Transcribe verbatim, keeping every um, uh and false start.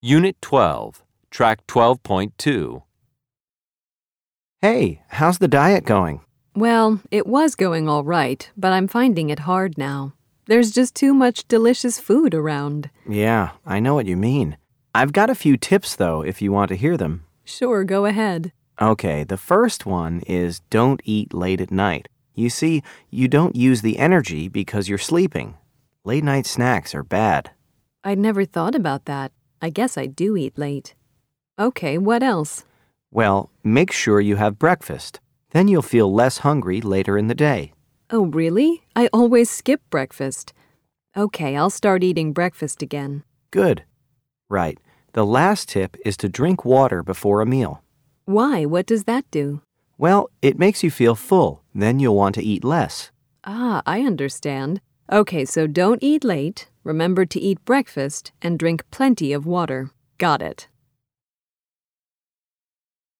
Unit twelve, Track twelve point two. Hey, how's the diet going? Well, it was going all right, but I'm finding it hard now. There's just too much delicious food around. Yeah, I know what you mean. I've got a few tips, though, if you want to hear them. Sure, go ahead. Okay, the first one is don't eat late at night. You see, you don't use the energy because you're sleeping. Late night snacks are bad. I'd never thought about that. I guess I do eat late. Okay, what else? Well, make sure you have breakfast. Then you'll feel less hungry later in the day. Oh, really? I always skip breakfast. Okay, I'll start eating breakfast again. Good. Right. The last tip is to drink water before a meal. Why? What does that do? Well, it makes you feel full. Then you'll want to eat less. Ah, I understand. Okay, so don't eat late, remember to eat breakfast, and drink plenty of water. Got it.